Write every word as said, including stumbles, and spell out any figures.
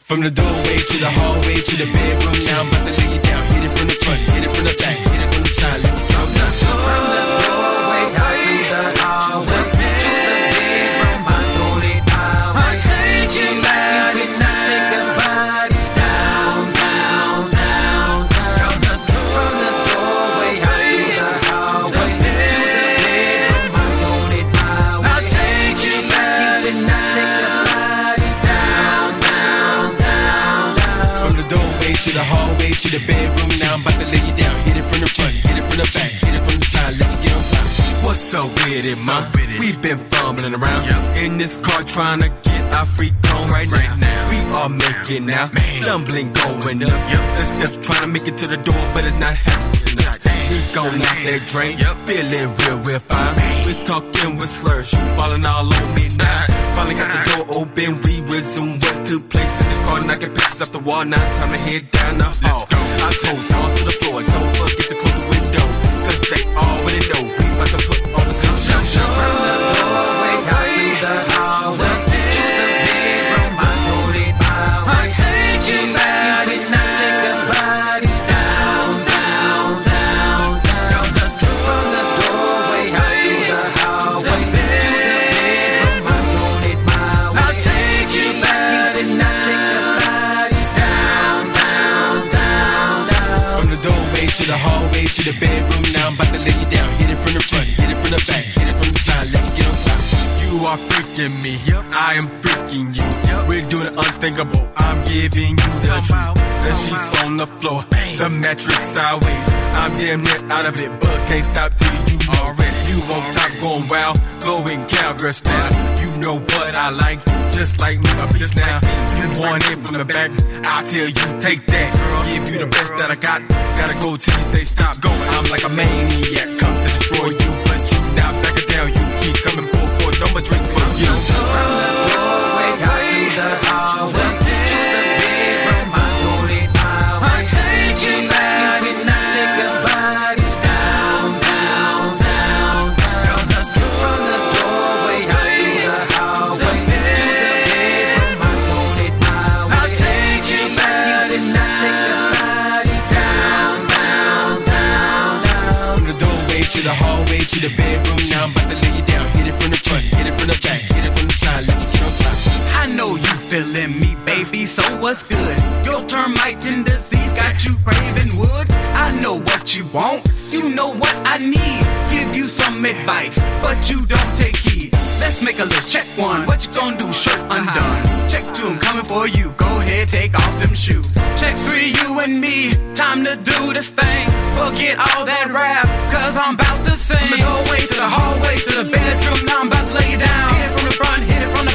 From the doorway to the hallway to the bedroom, now I'm about to lay you down. Hit it from the front, hit it from the back, hit it from the side. Let's get on time. From the doorway out to the hallway to the bedroom, I hold it out. I take you out and I take a body down, down, down, down. From the doorway out to the hallway to the bedroom, I hold it out. I take you out and I take a body down, down, down, down. From the doorway to the hallway to the bedroom, now I'm about to lay you down. Hit it from the front, hit it from the back, hit it from the side. Let's get on top. What's so with it, ma? We've been fumbling around in this car trying to get our freak on right now. We are making now, stumbling going up. The steps trying to make it to the door, but it's not happening. We gon' knock that drain, feeling real, real fine. We talking with slurs, you falling all on me now. Finally got the door open, we resume what took place in the car, knocking pictures off the wall. Now it's time to head down the hall. I close all to the floor, don't forget to close the window, cause they already know we about to put on the good show. From the doorway out to the hallway to the bedroom, I hold it out. I take you out and I take a body down, down, down, down. From the doorway out to the hallway to the bedroom, I hold it out. I take you out and I take a body down, down, down, down. From the doorway to the hallway to the bedroom, now I'm about to lay you down. Hit it from the front, hit it from the back, hit it from the side. Let's get on top. You are freaking me, I am freaking you. We're doing the unthinkable, I'm giving you the truth. The sheets on the floor, the mattress sideways. I'm damn near out of it, but can't stop till you already. You on top going wild, going cowgirl style. You know what I like, just like me a bitch now. You want it from the back, I'll tell you take that. Give you the best that I got, gotta go till you say stop. Go, I'm like a maniac, come to destroy you, but you now back it down. You keep coming for for, no more drink for you. From the doorway out to the hallway to the bedroom, I hold it out. I take you out and I take a body down, down, down, down. From the doorway out to the hallway to the bedroom, I hold it out. I take you out and I take a body down, down, down, down. From the doorway to the hallway to the bedroom, now I'm about to lay you down. Hit it from the front, hit it from the back, hit it from the side. Let's get on top. I know you feeling me, baby, so what's good? Your termite and disease got you craving wood. I know what you want, you know what I need. Give you some advice, but you don't take heed. Let's make a list, check one, what you gonna do, shirt undone. Check two, I'm coming for you, go ahead, take off them shoes. Check three, you and me, time to do this thing. Forget all that rap, cause I'm about to sing. From the doorway to the hallway to the bedroom, now I'm about to lay you down. Hit it from the front, hit it from the